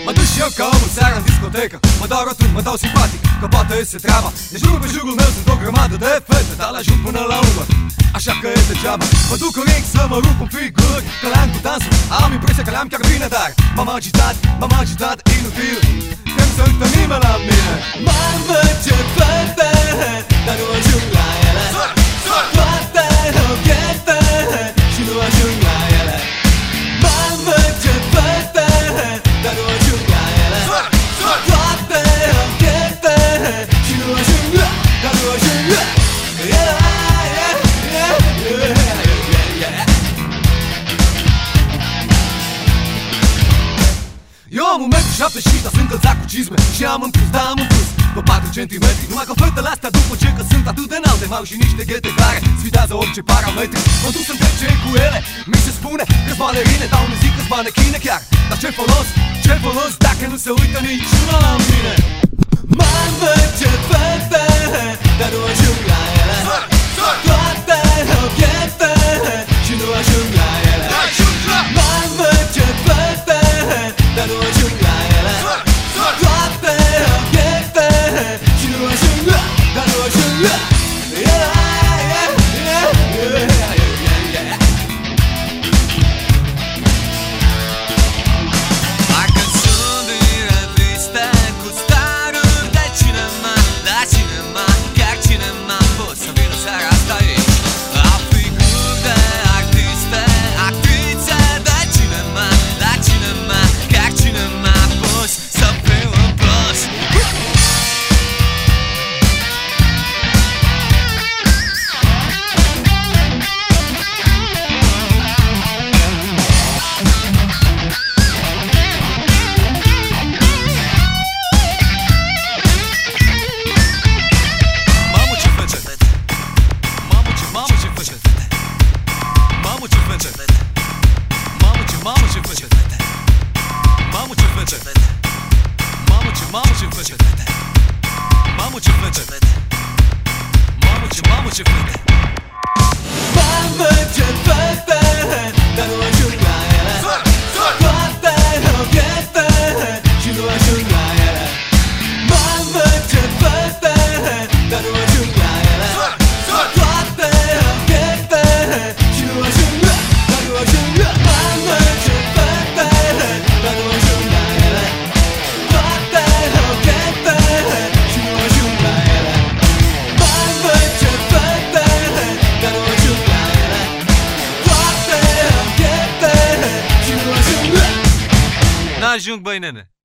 Mă duc și eu ca omul seara în discotecă. Mă dau rotund, mă dau simpatic, că poate iese treaba. De jur pe jurul meu sunt o grămadă de fete, dar le-ajung până la urmă, așa că e degeaba. Mă duc în ring să mă rup în figuri, că le-am cu dansul, am impresia că le-am chiar bine. Dar m-am agitat inutil, când să uită nimeni la mine. Mamă, ce fete, dar nu ajung la ele. Toate obiecte și nu ajung la ele. Mamă, ce fete, dar nu ajung la ele. Toate obiecte și nu ajung la, dar nu ajung la ele. Eu am 1,7 m și sunt încălțat cu cizme și am întâs, da am întâs pe 4 cm. Numai că fetele astea după ce că sunt atât de înalte m-au și niște ghete care sfidează orice parametri. Mă duc să întreb ce-i cu ele, mi se spune că-s balerine, dar unii zic că-s manechine chiar. Dar ce folos dacă nu se uită niciuna la mine. Mamă, ce fete, dar nu ajung la ele. Toate obiecte și nu ajung la ele. Mamă, ce fete, dar nu ajung la ele. Toate obiecte și nu ajung la, dar nu ajung la ele. Parcă sunt din reviste cu staruri de cinema, la cinema, chiar cinema. Pot să vin în seara asta aici. Au figuri de artiste, actrițe de cinema, la cinema, chiar cinema. Pot să fiu în plus. Mamă, ce fete! Mamă, ce fete! Mamă, ce fete! Mamă, ce fete! Mamă, ce fete! Mamă, ce fete! Mamă, ce fete! Mamă, ce fete! Mamă, ce fete, dar nu ajung la ele. Toate obiecte și nu ajung la ele. Mamă, ce fete, dar nu ajung la ele. Toate obiecte și nu ajung la, dar nu ajung la. Mamă, ce fete, dar nu ajung la ele. Toate obiecte și nu ajung la ele. Mamă, ce fete, dar nu ajung la ele. Toate obiecte și nu ajung la. N-ajung, băi, nene.